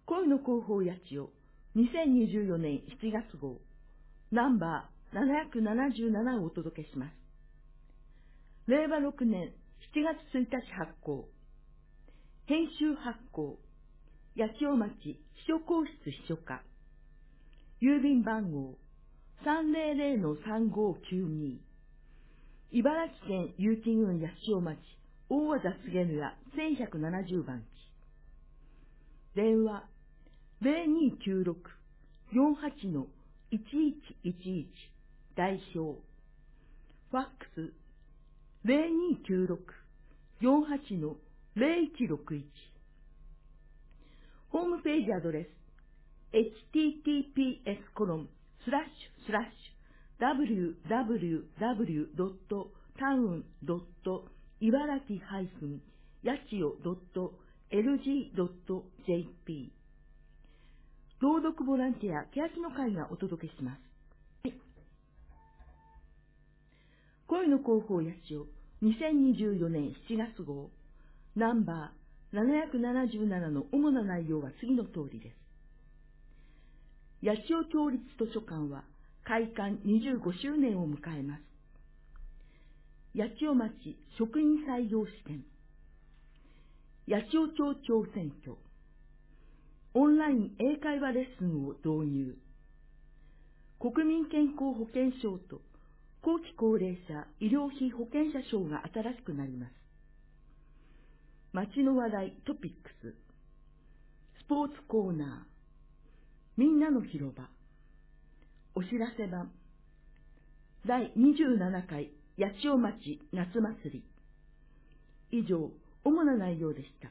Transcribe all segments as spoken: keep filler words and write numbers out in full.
恋の広報八千代にせんにじゅうよねんしちがつ号ナンバーななひゃくななじゅうななをお届けします。れいわろくねんしちがつついたち発行。編集発行。八千代町秘書公室秘書課。郵便番号 さんぜろぜろのさんごきゅうに。茨城県結城郡八千代町大和田菅野屋せんひゃくななじゅうばんち。電話ゼロにきゅうろく よんはち のいちいちいちいち代表。ファックスゼロにきゅうろく よんはち のゼロいちろくいち。ホームページアドレス エイチティーティーピーエス コロンスラッシュスラッシュ ダブリューダブリューダブリュー ドットタウン ドット茨城 ハイフン 八千代 ドットエルジー ドットジェーピー。朗読ボランティア欅の会がお届けします。はい、恋の広報八千代にせんにじゅうよねんしちがつ号ナンバーななひゃくななじゅうななの主な内容は次の通りです。八千代町立図書館は開館にじゅうごしゅうねんを迎えます。八千代町職員採用試験、八千代町長選挙、オンライン英会話レッスンを導入、国民健康保険証と後期高齢者医療費保険者証が新しくなります。町の話題トピックス、スポーツコーナー、みんなの広場、お知らせ版、だいにじゅうななかい八千代町夏祭り。以上、主な内容でした。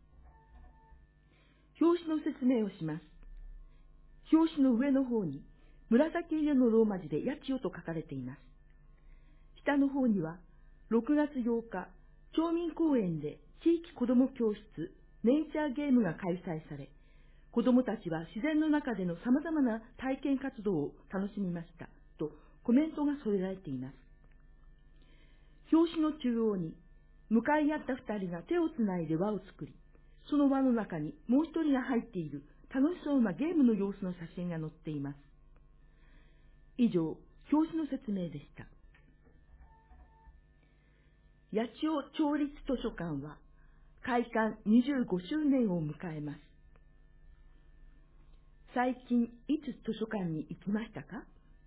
表紙の説明をします。表紙の上の方に紫色のローマ字で八千代と書かれています。下の方にはろくがつようか、町民公園で地域子ども教室ネイチャーゲームが開催され、子どもたちは自然の中でのさまざまな体験活動を楽しみましたとコメントが添えられています。表紙の中央に向かい合った二人が手をつないで輪を作り、その輪の中にもう一人が入っている楽しそうなゲームの様子の写真が載っています。以上、表紙の説明でした。八千代町立図書館は開館にじゅうごしゅうねんを迎えます。最近いつ図書館に行きましたか？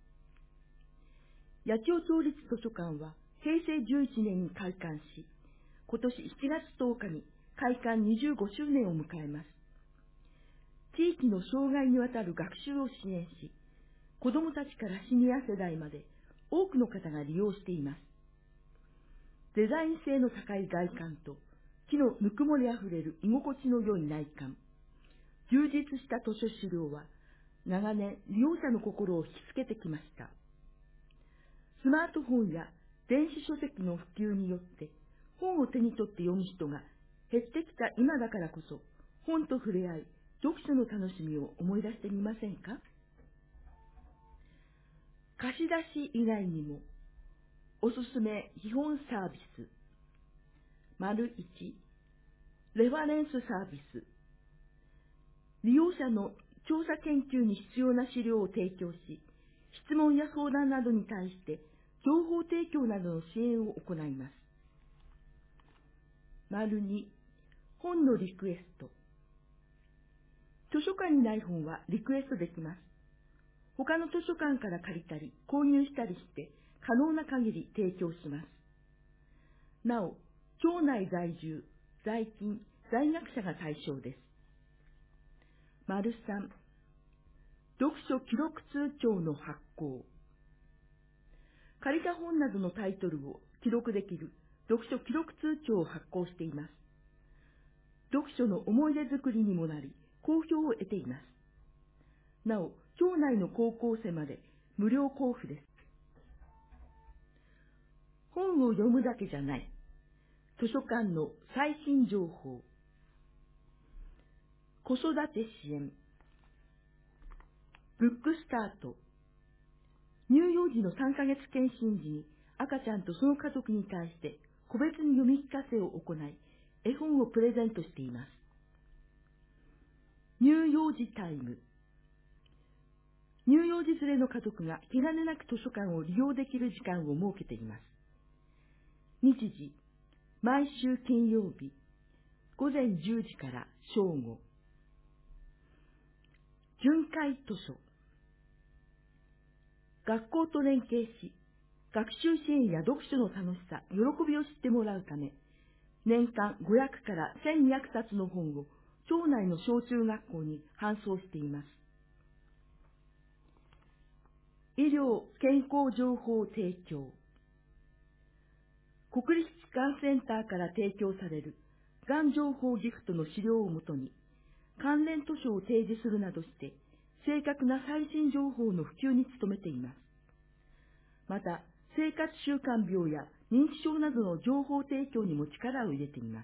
八千代町立図書館はへいせいじゅういちねんに開館し、今年しちがつとおかに開館にじゅうごしゅうねんを迎えます。地域の障害にわたる学習を支援し、子どもたちからシニア世代まで多くの方が利用しています。デザイン性の高い外観と木のぬくもりあふれる居心地の良い内観、充実した図書資料は長年利用者の心を引きつけてきました。スマートフォンや電子書籍の普及によって本を手に取って読む人が減ってきた今だからこそ、本と触れ合い読書の楽しみを思い出してみませんか？貸し出し以外にもおすすめ基本サービス、丸いち、レファレンスサービス、利用者の調査研究に必要な資料を提供し、質問や相談などに対して情報提供などの支援を行います。丸に、本のリクエスト。図書館にない本はリクエストできます。他の図書館から借りたり購入したりして可能な限り提供します。なお、町内在住、在勤、在学者が対象です。丸さん、読書記録通帳の発行。借りた本などのタイトルを記録できる読書記録通帳を発行しています。読書の思い出作りにもなり、好評を得ています。なお、町内の高校生まで無料交付です。本を読むだけじゃない。図書館の最新情報。子育て支援。ブックスタート。乳幼児のさんかげつ検診時に赤ちゃんとその家族に対して個別に読み聞かせを行い、絵本をプレゼントしています。 乳幼児タイム。乳幼児連れの家族が気兼ねなく図書館を利用できる時間を設けています。日時、毎週金曜日、午前じゅうじから正午。巡回図書。学校と連携し、学習支援や読書の楽しさ、喜びを知ってもらうため、年間ごひゃくからせんにひゃくさつの本を町内の小中学校に搬送しています。医療健康情報提供。国立がんセンターから提供されるがん情報ギフトの資料をもとに、関連図書を提示するなどして、正確な最新情報の普及に努めています。また、生活習慣病や認知症などの情報提供にも力を入れています。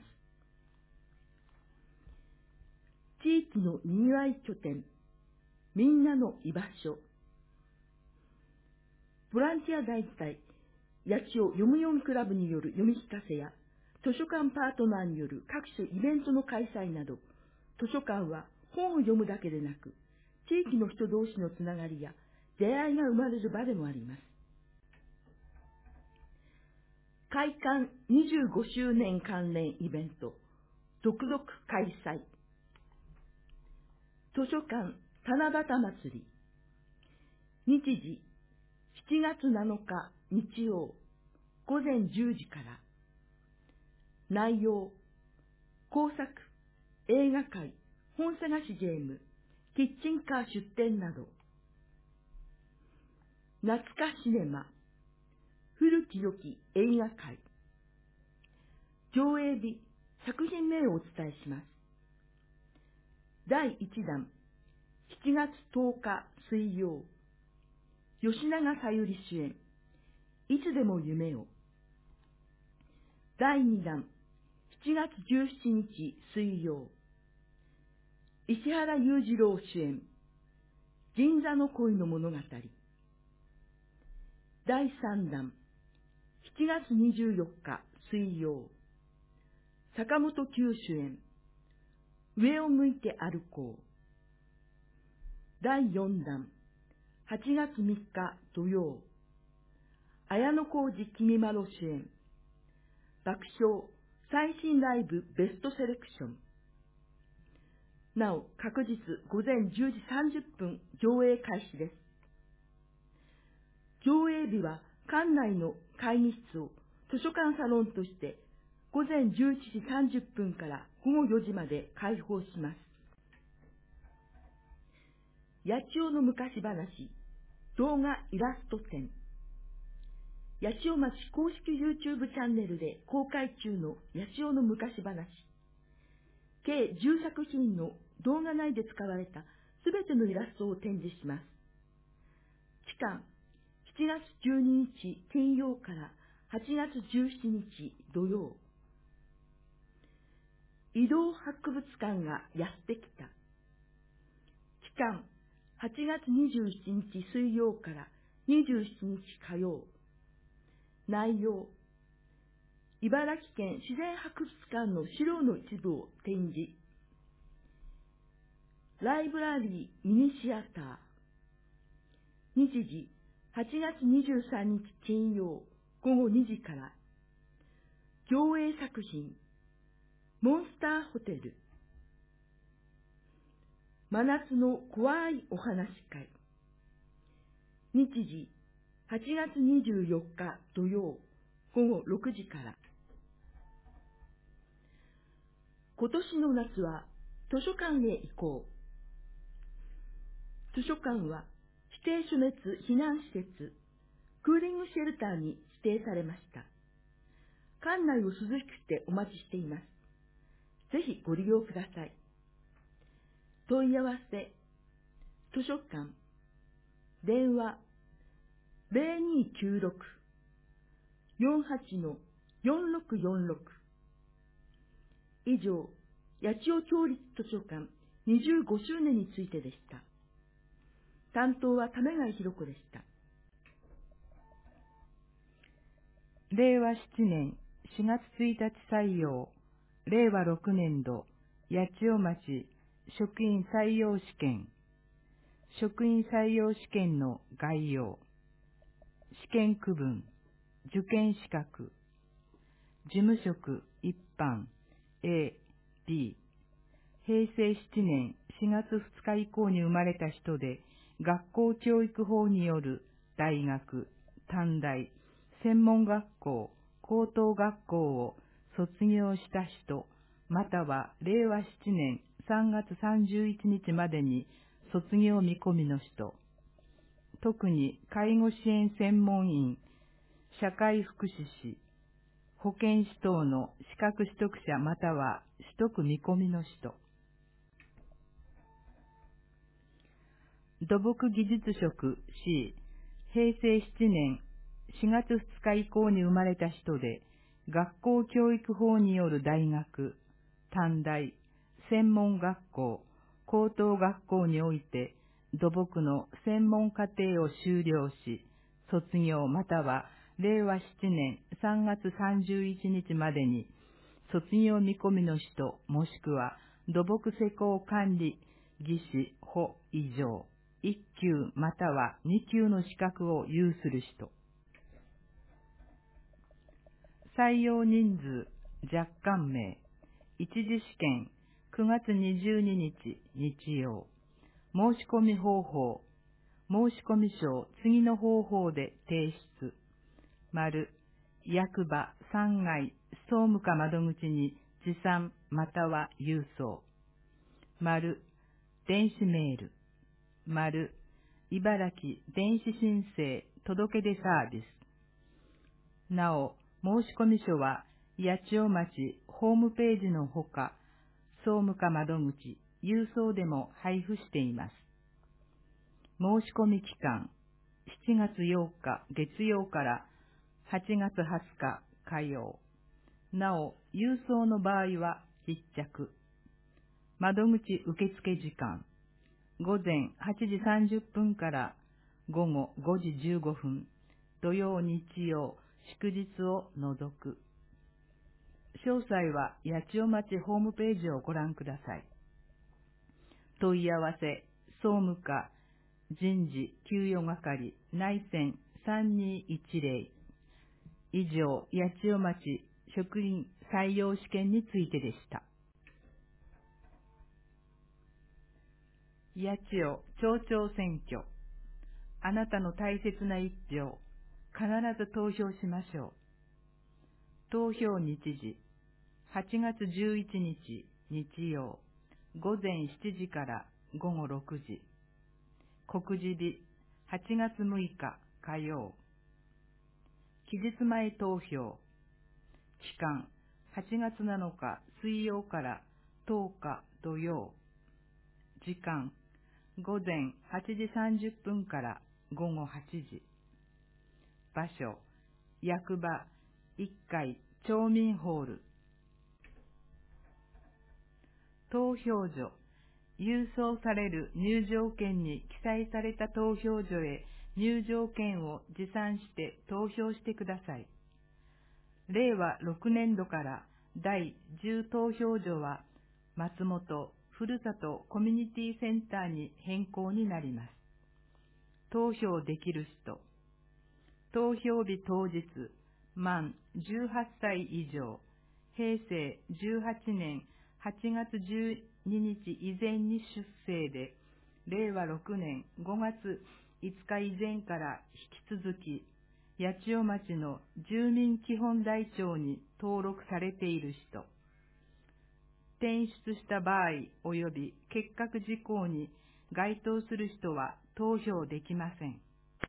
地域のにぎわい拠点、みんなの居場所。ボランティア団体、八千代読むよんクラブによる読み聞かせや、図書館パートナーによる各種イベントの開催など、図書館は本を読むだけでなく、地域の人同士のつながりや出会いが生まれる場でもあります。開館にじゅうごしゅうねん関連イベント、続々開催。図書館七夕祭り。日時、しちがつなのか日曜、午前じゅうじから。内容、工作、映画会、本探しゲーム、キッチンカー出展など。懐かシネマ、古き良き映画会。上映日、作品名をお伝えします。だいいちだん、しちがつとおか水曜、吉永小百合主演、いつでも夢を。だいにだん、しちがつじゅうしちにち水曜、石原裕次郎主演、銀座の恋の物語。だいさんだん、しちがつにじゅうよっか水曜、坂本九主演、上を向いて歩こう。だいよんだん、はちがつみっか土曜、綾小路きみまろ主演、爆笑最新ライブベストセレクション。なお、各日午前じゅうじさんじゅっぷん上映開始です。上映日は館内の会議室を図書館サロンとして午前じゅういちじさんじゅっぷんからごごよじまで開放します。八千代の昔話動画イラスト展。八千代町公式 YouTube チャンネルで公開中の八千代の昔話。計じゅうさくひんの動画内で使われたすべてのイラストを展示します。期間、しちがつじゅうににち金曜からはちがつじゅうしちにち土曜。移動博物館がやってきた。期間、はちがつにじゅうしちにち水曜からにじゅうしちにち火曜。内容、茨城県自然博物館の資料の一部を展示。ライブラリーミニシアター。日時、はちがつにじゅうさんにち金曜ごごにじから。上映作品、モンスターホテル。真夏の怖いお話会。日時、はちがつにじゅうよっか土曜ごごろくじから。今年の夏は図書館へ行こう。図書館は指定暑熱避難施設、クーリングシェルターに指定されました。館内を涼しくしてお待ちしています。ぜひご利用ください。問い合わせ、図書館、電話、ゼロにきゅうろく よんはち よんろくよんろく。以上、八千代町立図書館にじゅうごしゅうねんについてでした。担当は為貝博子でした。 れいわしちねんしがつついたち採用、れいわろくねんど、八千代町職員採用試験、職員採用試験の概要、試験区分、受験資格、事務職一般 A、B、へいせいしちねんしがつふつか以降に生まれた人で、学校教育法による大学、短大、専門学校、高等学校を卒業した人、またはれいわしちねんさんがつさんじゅういちにちまでに卒業見込みの人、特に介護支援専門員、社会福祉士、保健師等の資格取得者または取得見込みの人、土木技術職 C、へいせいしちねんしがつふつか以降に生まれた人で、学校教育法による大学、短大、専門学校、高等学校において土木の専門課程を修了し、卒業またはれいわしちねんさんがつさんじゅういちにちまでに卒業見込みの人、もしくは土木施工管理技師補以上いっきゅうまたはにきゅうの資格を有する人。採用人数、若干名、一次試験くがつにじゅうににち日曜。申し込み方法、申し込み書を次の方法で提出。丸、役場、さんがい、総務課窓口に持参または郵送。丸、電子メール。丸、茨城電子申請届出サービス。なお、申し込み書は八千代町ホームページのほか、総務課窓口、郵送でも配布しています。申し込み期間、しちがつようか月曜からはちがつはつか火曜。なお、郵送の場合は必着。窓口受付時間、ごぜんはちじさんじゅっぷんからごごごじじゅうごふん、土曜日曜、祝日を除く。詳細は八千代町ホームページをご覧ください。問い合わせ、総務課、人事給与係、内線さんにいちぜろ。以上、八千代町職員採用試験についてでした。八千代町長選挙。あなたの大切な一票、必ず投票しましょう。投票日時、はちがつじゅういちにち日曜、ごぜんしちじからごごろくじ。告示日、はちがつむいか火曜。期日前投票。期間、はちがつなのか水曜からとおか土曜。時間、ごぜんはちじさんじゅっぷんからごごはちじ。場所、役場いっかい町民ホール。投票所、郵送される入場券に記載された投票所へ入場券を持参して投票してください。れいわろくねんどからだいじゅう投票所は松本ふるさとコミュニティセンターに変更になります。投票できる人、投票日当日、満じゅうはっさい以上、へいせいじゅうはちねんはちがつじゅうににち以前に出生で、れいわろくねんごがついつか以前から引き続き、八千代町の住民基本台帳に登録されている人、転出した場合及び結核事項に該当する人は投票できません。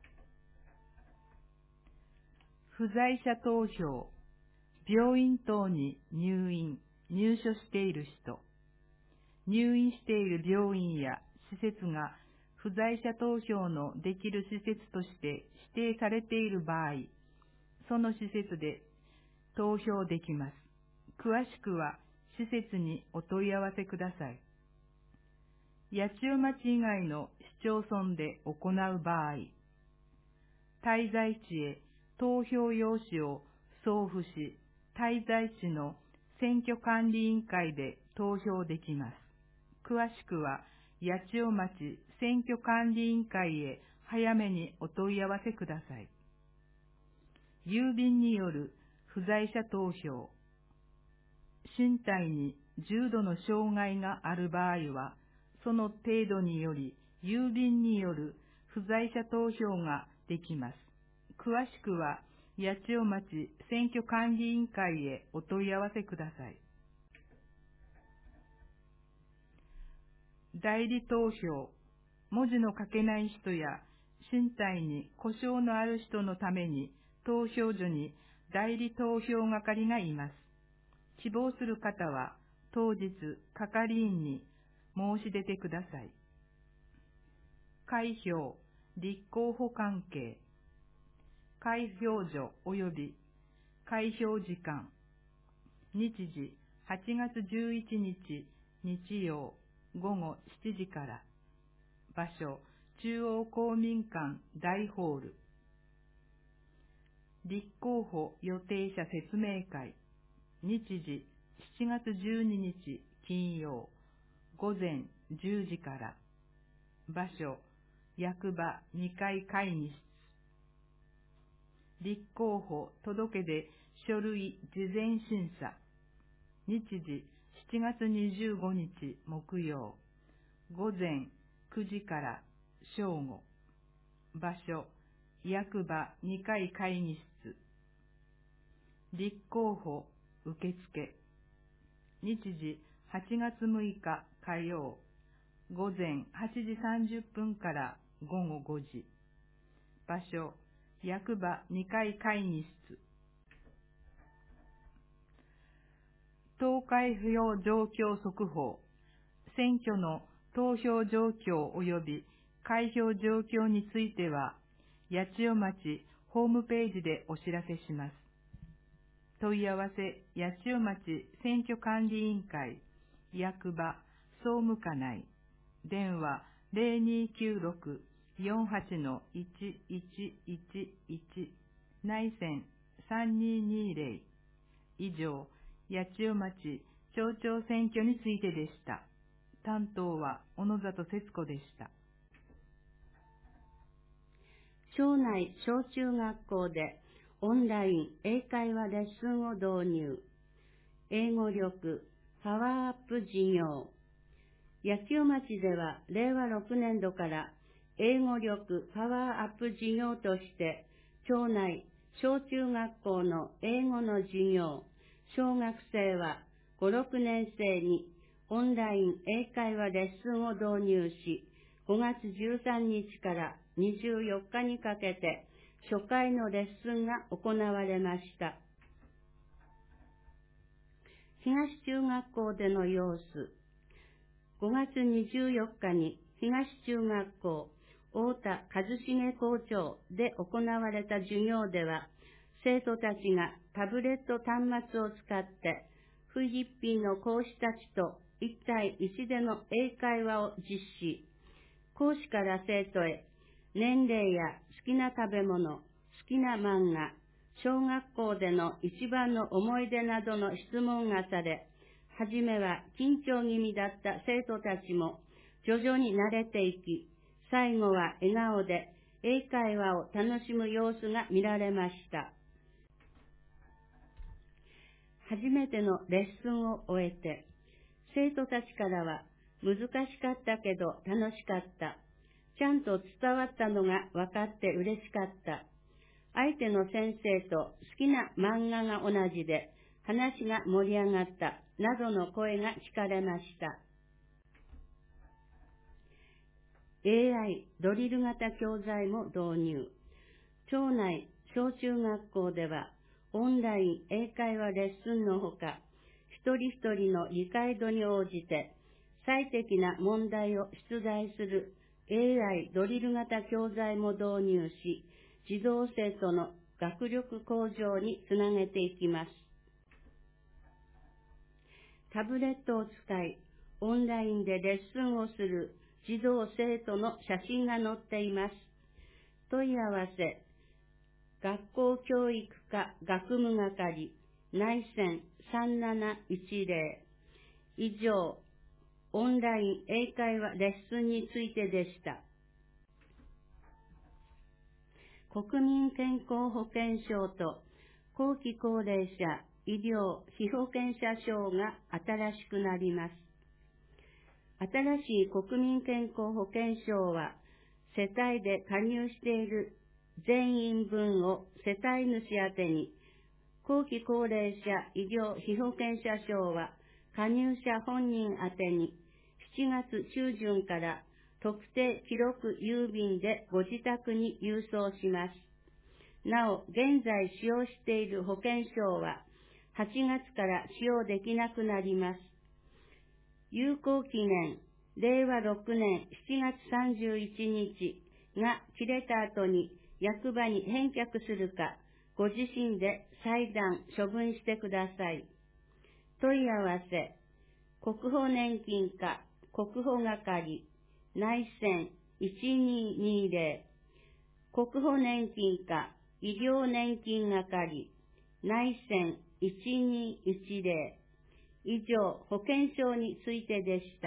不在者投票、病院等に入院、入所している人、入院している病院や施設が不在者投票のできる施設として指定されている場合、その施設で投票できます。詳しくは施設にお問い合わせください。八千代町以外の市町村で行う場合、滞在地へ投票用紙を送付し、滞在地の選挙管理委員会で投票できます。 詳しくは、八千代町選挙管理委員会へ早めにお問い合わせください。郵便による不在者投票。身体に重度の障害がある場合は、その程度により郵便による不在者投票ができます。詳しくは、八千代町選挙管理委員会へお問い合わせください。代理投票。文字の書けない人や身体に故障のある人のために投票所に代理投票係がいます。希望する方は当日係員に申し出てください。開票、立候補関係。開票所及び開票時間。日時はちがつじゅういちにち日曜午後しちじから。場所中央公民館大ホール。立候補予定者説明会。日時しちがつじゅうににち金曜午前じゅうじから。場所役場にかい会議室。立候補届出書類事前審査。日時しちがつにじゅうごにち木曜午前くじから正午。場所役場にかい会議室。立候補受付。日時はちがつむいか火曜午前はちじさんじゅっぷんから午後ごじ。場所役場にかい会議室。投開票状況速報。選挙の投票状況及び開票状況については、八千代町ホームページでお知らせします。問い合わせ、八千代町選挙管理委員会、役場、総務課内、電話ゼロにきゅうろく よんはち いちいちいちいち、内線さんにーにーゼロ。以上、八千代町町長選挙についてでした。担当は小野里節子でした。 町内小中学校でオンライン英会話レッスンを導入。英語力パワーアップ事業。八千代町ではれいわろくねんどから英語力パワーアップ事業として町内小中学校の英語の授業、小学生はご、ろくねん生にオンライン英会話レッスンを導入し、ごがつじゅうさんにちからにじゅうよっかにかけて初回のレッスンが行われました。東中学校での様子。ごがつにじゅうよっかに東中学校太田一重校長で行われた授業では、生徒たちがタブレット端末を使ってフィリピンの講師たちと一対一での英会話を実施。講師から生徒へ年齢や好きな食べ物、好きな漫画、小学校での一番の思い出などの質問がされ、はじめは緊張気味だった生徒たちも徐々に慣れていき、最後は笑顔で英会話を楽しむ様子が見られました。初めてのレッスンを終えて、生徒たちからは難しかったけど楽しかった。ちゃんと伝わったのが分かって嬉しかった。相手の先生と好きな漫画が同じで話が盛り上がったなどの声が聞かれました。エーアイ ドリル型教材も導入。町内小中学校ではオンライン英会話レッスンのほか、一人一人の理解度に応じて最適な問題を出題する エーアイ ドリル型教材も導入し、児童生徒の学力向上につなげていきます。タブレットを使い、オンラインでレッスンをする児童生徒の写真が載っています。問い合わせ、学校教育課学務係、内線さんなないちゼロ。以上、 オンライン英会話レッスンについてでした。国民健康保険証と後期高齢者医療被保険者証が新しくなります。新しい国民健康保険証は、世帯で加入している全員分を世帯主宛てに、後期高齢者医療被保険者証は加入者本人宛てにしちがつ中旬から特定記録郵便でご自宅に郵送します。なお、現在使用している保険証ははちがつから使用できなくなります。有効期限、れいわろくねんしちがつさんじゅういちにちが切れた後に役場に返却するか、ご自身で裁断、処分してください。問い合わせ、国保年金課、国保係、内線いちにーにーぜろ、国保年金課、医療年金係、内線いちにーいちぜろ。以上、保険証についてでした。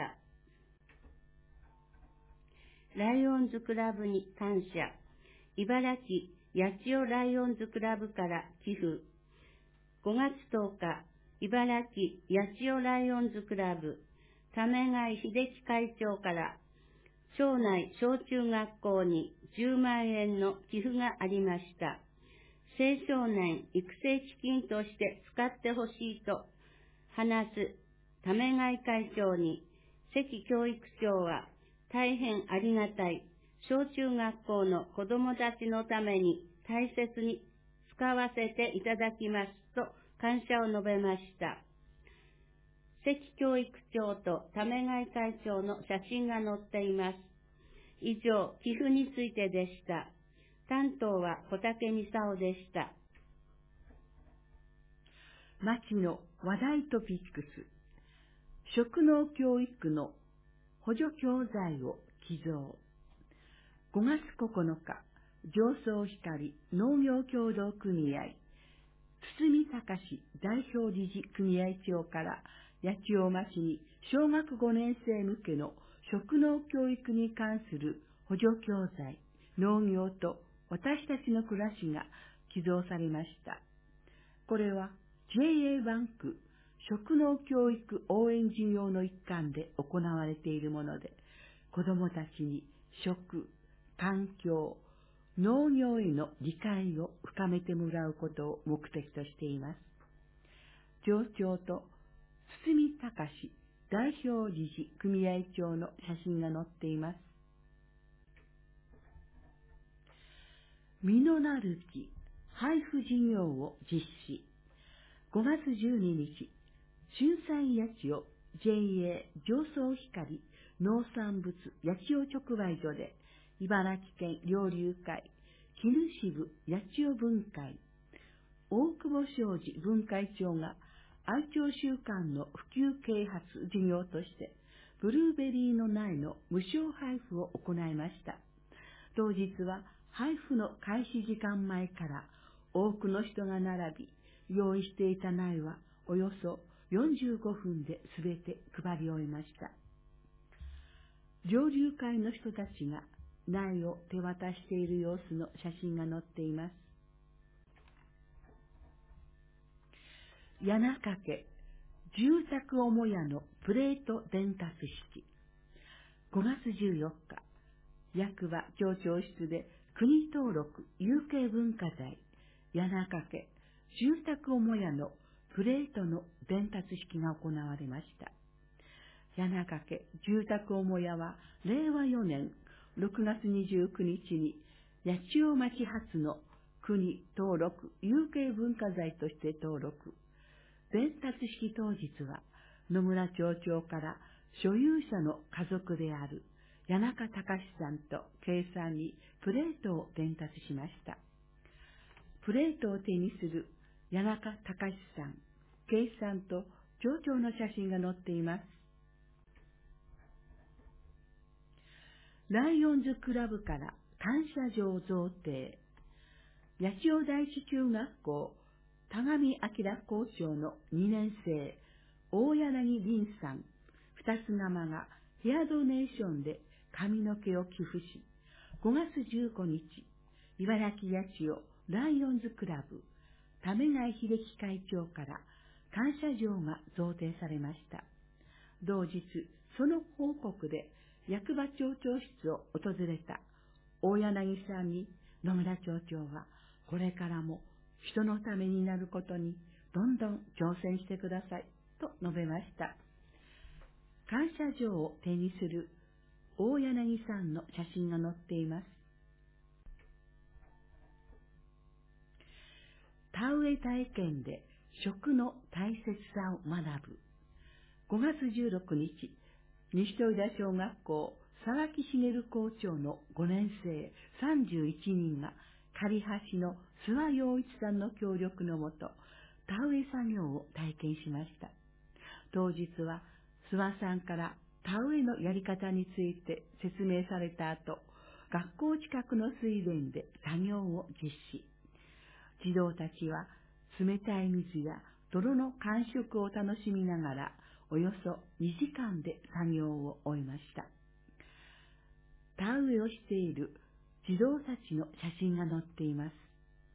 ライオンズクラブに感謝。茨城八千代ライオンズクラブから寄付。ごがつとおか、茨城八千代ライオンズクラブ、為貝秀樹会長から、町内小中学校にじゅうまんえんの寄付がありました。青少年育成基金として使ってほしいと話す為貝会長に、関教育長は大変ありがたい。小中学校の子どもたちのために大切に使わせていただきますと感謝を述べました。関教育長と為貝会長の写真が載っています。以上、寄付についてでした。担当は小竹美沙夫でした。 町の話題トピックス。職能教育の補助教材を寄贈。ごがつここのか、上総光農業協同組合、堤隆代表理事組合長から八千代町に小学ごねん生向けの職能教育に関する補助教材、農業と私たちの暮らしが寄贈されました。これは ジェイエー バンク職能教育応援事業の一環で行われているもので、子どもたちに食、環境、農業への理解を深めてもらうことを目的としています。町長と堤隆代表理事組合長の写真が載っています。実のなる木配布事業を実施。ごがつじゅうににち、春菜八千代 ジェイエー 上総光農産物八千代直売所で、茨城県猟友会、絹支部八千代分会、大久保商事分会長が愛鳥週間の普及啓発事業として、ブルーベリーの苗の無償配布を行いました。当日は配布の開始時間前から多くの人が並び、用意していた苗はおよそよんじゅうごふんで全て配り終えました。猟友会の人たちが苗を手渡している様子の写真が載っています。柳掛住宅母屋のプレート伝達式。ごがつじゅうよっか、役場町長室で国登録有形文化財柳掛住宅母屋のプレートの伝達式が行われました。柳掛住宅母屋はれいわよねんろくがつにじゅうくにちに八千代町発の国登録有形文化財として登録。伝達式当日は野村町長から所有者の家族である谷中隆さんと圭さんにプレートを伝達しました。プレートを手にする谷中隆さん、圭さんと町長の写真が載っています。ライオンズクラブから感謝状贈呈。八千代第一中学校田上明校長のにねん生、大柳凛さん、 二つ釜がヘアドネーションで髪の毛を寄付し、ごがつじゅうごにち、茨城八千代ライオンズクラブ、為貝秀樹会長から感謝状が贈呈されました。同日、その報告で役場町長室を訪れた大柳さんに野村町長は、これからも人のためになることにどんどん挑戦してくださいと述べました。感謝状を手にする大柳さんの写真が載っています。田植え体験で食の大切さを学ぶ。ごがつじゅうろくにち、西豊田小学校沢木茂校長のごねんせいさんじゅういちにんが刈橋の諏訪洋一さんの協力のもと、田植え作業を体験しました。当日は諏訪さんから田植えのやり方について説明された後、学校近くの水田で作業を実施。児童たちは冷たい水や泥の感触を楽しみながら、およそにじかんで作業を終えました。田植えをしている児童たちの写真が載っています。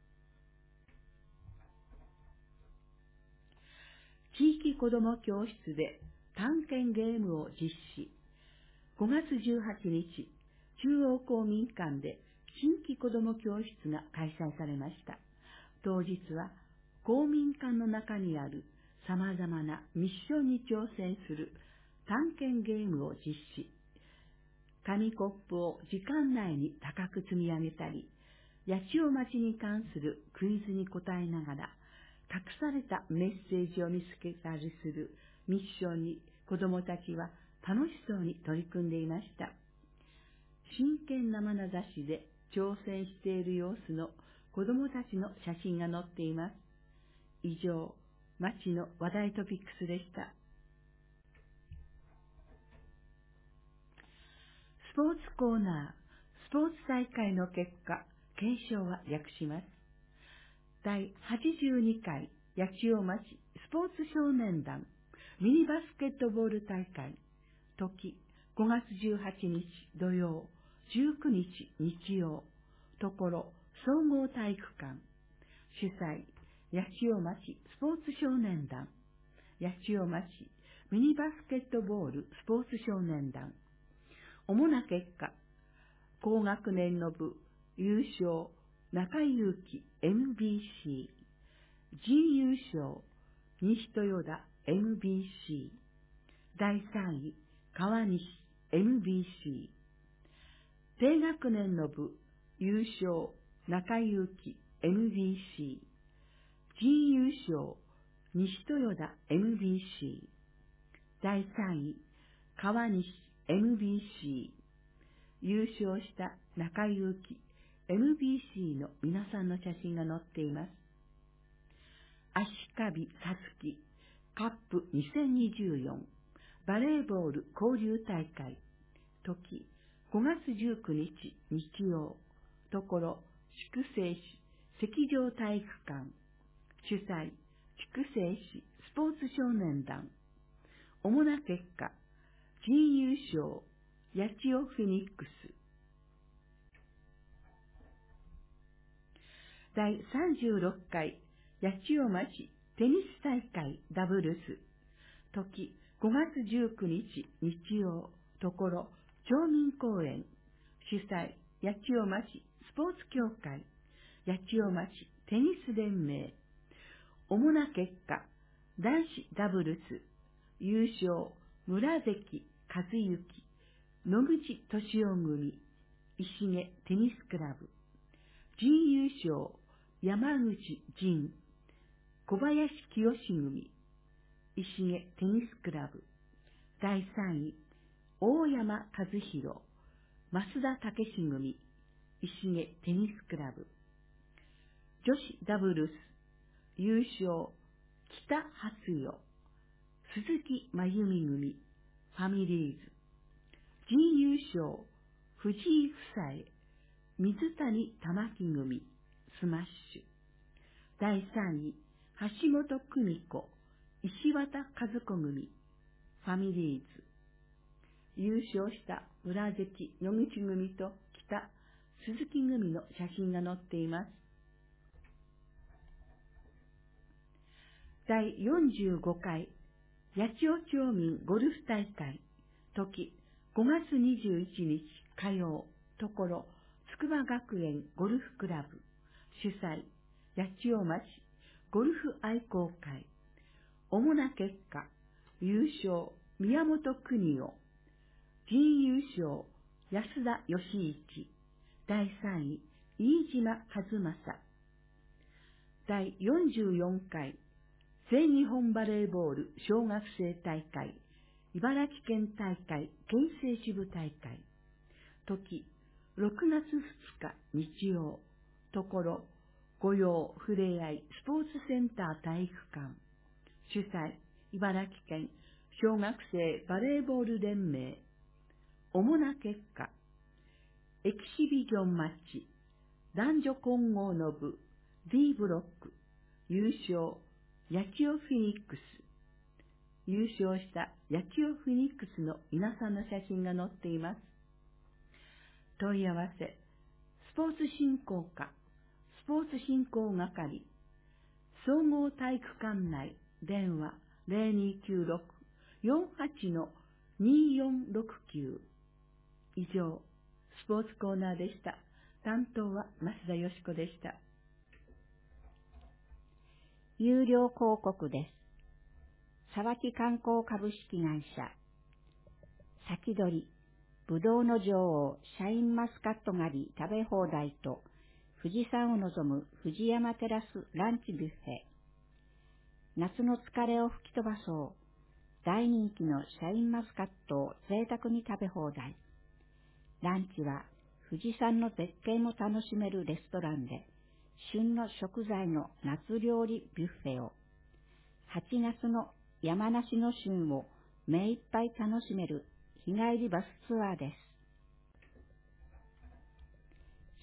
地域子ども教室で探検ゲームを実施。ごがつじゅうはちにち、中央公民館で新規子ども教室が開催されました。当日は公民館の中にある様々なミッションに挑戦する探検ゲームを実施。紙コップを時間内に高く積み上げたり、八千代町に関するクイズに答えながら、隠されたメッセージを見つけたりするミッションに子どもたちは楽しそうに取り組んでいました。真剣な眼差しで挑戦している様子の子どもたちの写真が載っています。以上、町の話題トピックスでした。スポーツコーナー、スポーツ大会の結果、継承は略します。だいはちじゅうにかい八千代町スポーツ少年団ミニバスケットボール大会、時ごがつじゅうはちにち土曜、じゅうくにち日曜、ところ総合体育館、主催八千代町スポーツ少年団、八千代町ミニバスケットボールスポーツ少年団。主な結果、高学年の部優勝中井祐樹 エムビーシー、 準優勝西豊田 エムビーシー、 だいさんい川西 エムビーシー、 低学年の部優勝中井祐樹 エムビーシー、 準優勝西豊田 エムビーシー、 だいさんい川西 エムビーシー、 優勝した中井祐樹 エムビーシー の皆さんの写真が載っています。足利さつきカップにせんにじゅうよんバレーボール交流大会、時ごがつじゅうくにち日曜、ところ筑西市石上体育館、主催筑西市スポーツ少年団。主な結果、準優勝八千代フェニックス、だいさんじゅうろっかい八千代町テニス大会ダブルス、時ごがつじゅうくにち日曜、ところ町民公園、主催八千代町スポーツ協会、八千代町テニス連盟。主な結果、男子ダブルス優勝村関和幸野口俊夫組石毛テニスクラブ、準優勝山口仁小林清組石毛テニスクラブ、だいさんい大山和弘増田武史組石毛テニスクラブ、女子ダブルス優勝北初代鈴木真由美組ファミリーズ、準優勝藤井夫妻水谷玉木組スマッシュ、だいさんい橋本久美子石渡和子組ファミリーズ、 優勝した裏関野口組と北鈴木組の写真が載っています。だいよんじゅうごかい八千代町民ゴルフ大会、時ごがつにじゅういちにち火曜、ところ筑波学園ゴルフクラブ、主催八千代町ゴルフ愛好会。主な結果、優勝宮本邦夫、準優勝安田義一、だいさんい飯島和正。だいよんじゅうよんかい全日本バレーボール小学生大会、茨城県大会県政支部大会、時ろくがつふつか日曜、ところ御用ふれあいスポーツセンター体育館、主催茨城県小学生バレーボール連盟。主な結果、エキシビジョンマッチ男女混合の部 D ブロック、優勝八千代フィニックス。優勝した八千代フィニックスの皆さんの写真が載っています。問い合わせ、スポーツ振興課、スポーツ振興係、総合体育館内、電話 ゼロにきゅうろく よんはち によんろくきゅう。以上、スポーツコーナーでした。担当は増田よし子でした。 有料広告です。沢木観光株式会社。先取り、ぶどうの女王、シャインマスカット狩り食べ放題と、富士山を望む藤山テラスランチビュッフェ。夏の疲れを吹き飛ばそう。大人気のシャインマスカットを贅沢に食べ放題。ランチは富士山の絶景も楽しめるレストランで、旬の食材の夏料理ビュッフェを、はちがつの山梨の旬を目いっぱい楽しめる日帰りバスツアーです。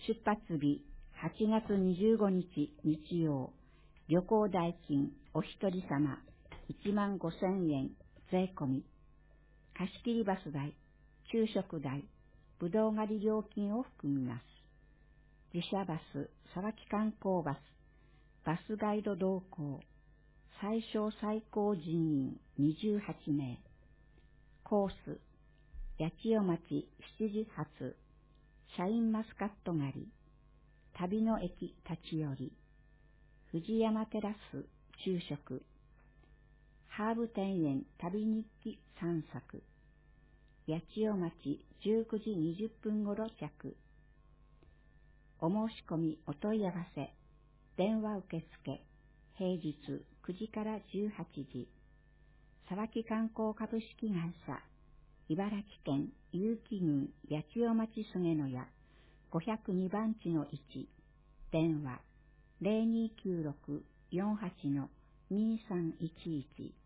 出発日はちがつにじゅうごにち日曜、旅行代金お一人様いちまんごせんえん税込み、貸し切りバス代、昼食代、ぶどう狩り料金を含みます。自社バス、沢木観光バス、バスガイド同行、最小最高人員にじゅうはちめい。コース、八千代町しちじ発、シャインマスカット狩り、旅の駅立ち寄り、藤山テラス昼食、ハーブ庭園旅日記散策、八千代町じゅうくじにじゅっぷんごろ着。お申し込みお問い合わせ、電話受付、平日くじからじゅうはちじ。沢木観光株式会社、茨城県結城郡八千代町菅野屋ごひゃくにばんちのいち、電話ゼロにきゅうろく よんはち にさんいちいち。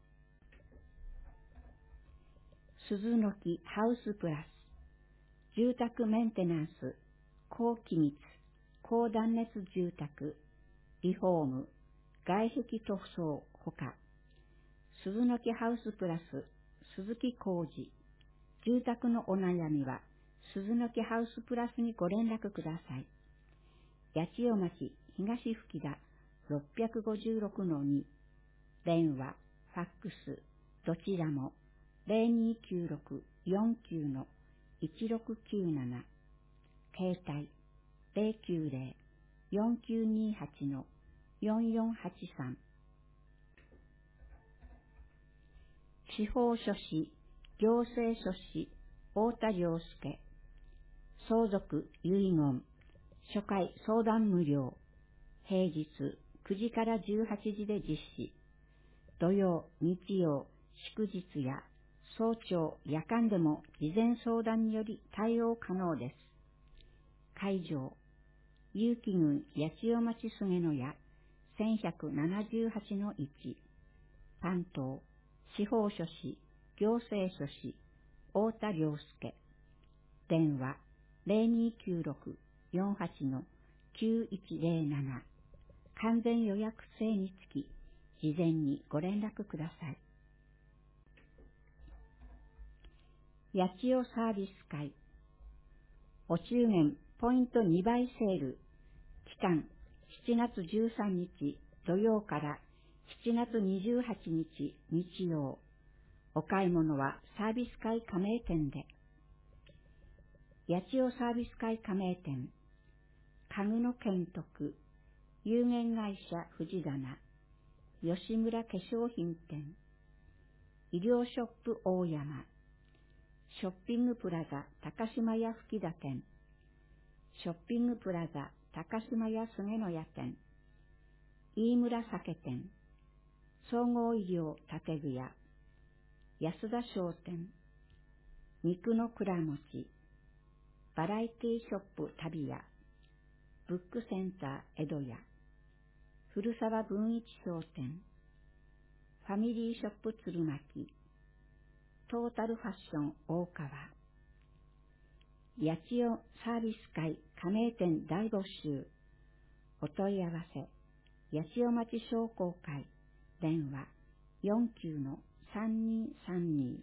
鈴の木ハウスプラス、住宅メンテナンス、高気密、高断熱住宅、リフォーム、外壁塗装ほか、鈴の木ハウスプラス、鈴木浩二、住宅のお悩みは、鈴の木ハウスプラスにご連絡ください。八千代町東吹田ろっぴゃくごじゅうろくのに、電話、ファックス、どちらもゼロにきゅうろく よんきゅう いちろくきゅうなな、携帯ゼロきゅうゼロ よんきゅうにはち よんよんはちさん。司法書士、行政書士、太田良介、相続遺言、初回相談無料、平日くじからじゅうはちじで実施、土曜、日曜、祝日や早朝、夜間でも事前相談により対応可能です。会場、結城郡八千代町菅野屋せんひゃくななじゅうはちのいち、担当、司法書士、行政書士、太田良介、電話ゼロにきゅうろく よんはち きゅういちゼロなな、完全予約制につき、事前にご連絡ください。 八千代サービス会、お中元ポイントにばいセール、期間しちがつじゅうさんにち土曜からしちがつにじゅうはちにち日曜。お買い物はサービス会加盟店で。八千代サービス会加盟店、家具の健徳、有限会社藤棚、吉村化粧品店、医療ショップ大山、ショッピングプラザ高島屋吹田店、ショッピングプラザ高島屋菅野屋店、飯村酒店、総合医療立具屋、安田商店、肉の蔵餅、バラエティショップ旅屋、ブックセンター江戸屋、古沢文一商店、ファミリーショップ鶴巻、トータルファッション大川、八千代サービス会加盟店大募集、お問い合わせ、八千代町商工会、電話 よんきゅうのさんにーさんに。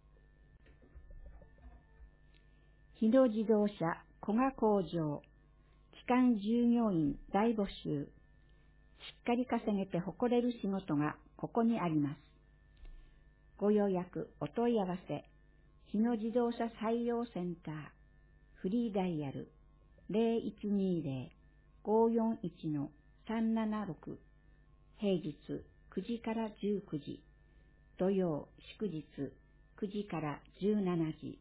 日野自動車古賀工場、基幹従業員大募集、しっかり稼げて誇れる仕事がここにあります。ご予約お問い合わせ、日野自動車採用センター、フリーダイヤル ゼロいちにーゼロ ごーよんいち さんななろく、平日くじからじゅうくじ、土曜祝日くじからじゅうしちじ。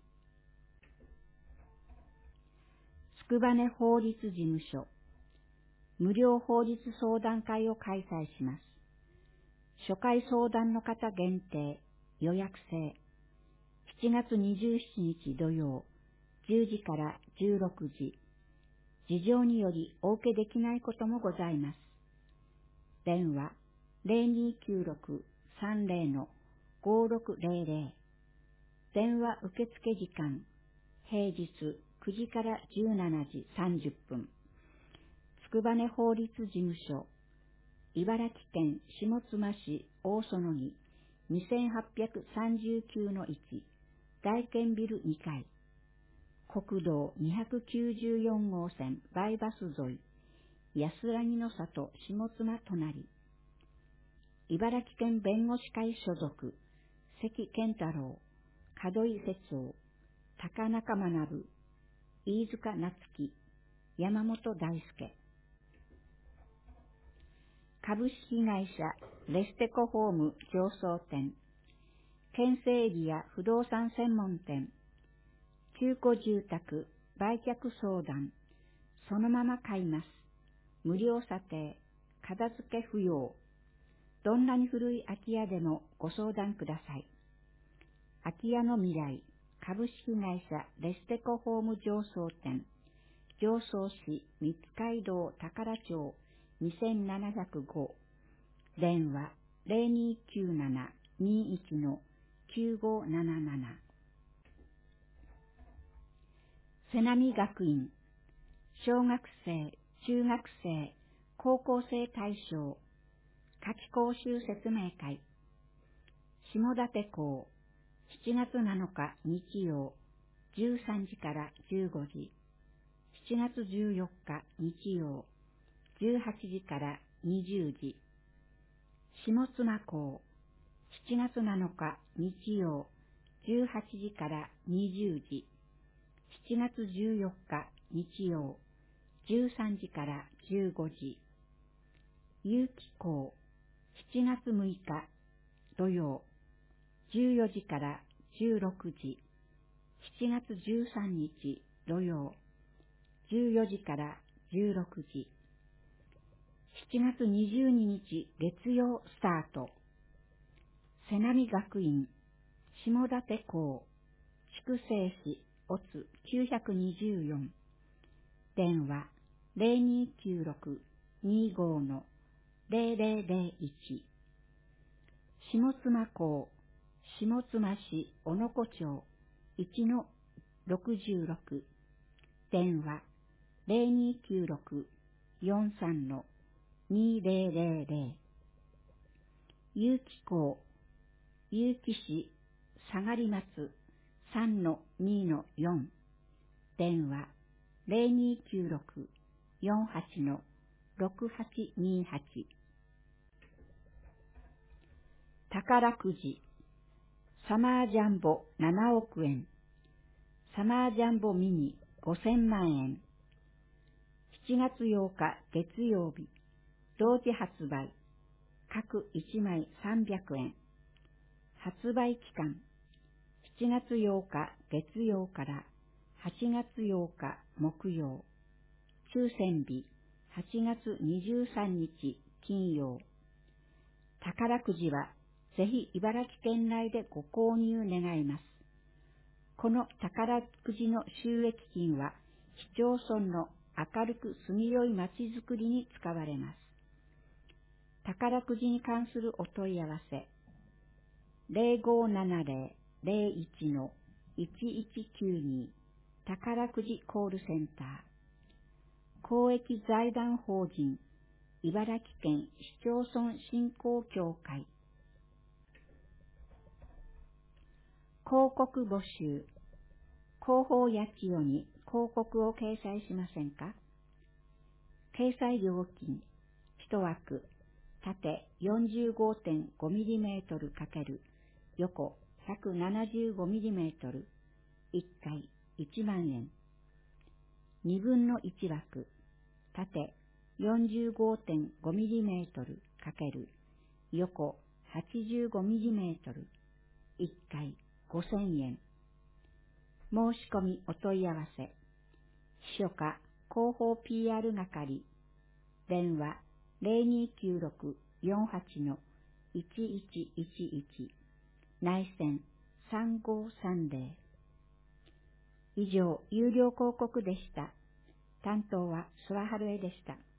つくばね法律事務所、無料法律相談会を開催します。初回相談の方限定、予約制。しちがつにじゅうしちにち土曜、じゅうじからじゅうろくじ。事情によりお受けできないこともございます。電話ゼロにーきゅうろく さんゼロのごろくゼロゼロ。電話受付時間、平日くじからじゅうしちじさんじゅっぷん。つくばね法律事務所、茨城県下妻市大園ににせんはっぴゃくさんじゅうきゅうのいち、大建ビルにかい、国道にひゃくきゅうじゅうよんごうせんバイバス沿い、安らぎの里下妻隣。茨城県弁護士会所属、関健太郎、門井節夫、高中学、飯塚夏樹、山本大輔。株式会社レステコホーム上層店、県政エリア不動産専門店、中古住宅売却相談、そのまま買います。無料査定、片付け不要。どんなに古い空き家でもご相談ください。空き家の未来、株式会社レステコホーム上層店、上層市三街道宝町にせんななひゃくご、電話ゼロにーきゅうなな にーいちのきゅうごーなななな。瀬波学院、小学生、中学生、高校生対象、夏季講習説明会、下館校、しちがつなのか日曜、じゅうさんじからじゅうごじ、しちがつじゅうよっか日曜、じゅうはちじからにじゅうじ、下妻校、しちがつなのか日曜、じゅうはちじからにじゅうじ、しちがつじゅうよっか日曜、じゅうさんじからじゅうごじ、有機校、しちがつむいか土曜、じゅうよじからじゅうろくじ、しちがつじゅうさんにち土曜、じゅうよじからじゅうろくじ、しちがつにじゅうににち月曜スタート。瀬波学院、下館校、筑西市オツきゅうにによん、電話ゼロにーきゅうろく にーごーのゼロゼロゼロいち。下妻校、下妻市小野子町いちのろくじゅうろく、電話ゼロにーきゅうろく よんさんのにーゼロゼロゼロ。有機校、有機市下がり松さんのにのよん、電話ゼロにきゅうろく よんはちのろくはちにはち。宝くじ、サマージャンボななおくえん、サマージャンボミニごせんまんえん。しちがつようか月曜日、同時発売、各いちまいさんびゃくえん。発売期間、しちがつようか月曜からはちがつようか木曜。抽選日、はちがつにじゅうさんにち金曜。宝くじはぜひ茨城県内でご購入願います。この宝くじの収益金は市町村の明るく住みよいまちづくりに使われます。宝くじに関するお問い合わせ、ゼロごーななゼロ ゼロいちのいちいちきゅうに宝くじコールセンター。公益財団法人茨城県市町村振興協会。広告募集。広報やちよに広告を掲載しませんか？掲載料金、いちわく、縦 よんじゅうごてんごミリメートル×横 ひゃくななじゅうごミリメートル、いっかいいちまんえん。にぶんのいちわく、縦 よんじゅうごてんごミリメートル×横 はちじゅうごミリメートル、いっかいごせんえん。申し込みお問い合わせ、秘書課広報 ピーアール 係、電話ゼロにきゅうろく よんはちのいちいちいちいち、内線さんごーさんゼロ。以上、有料広告でした。担当は諏訪春江でした。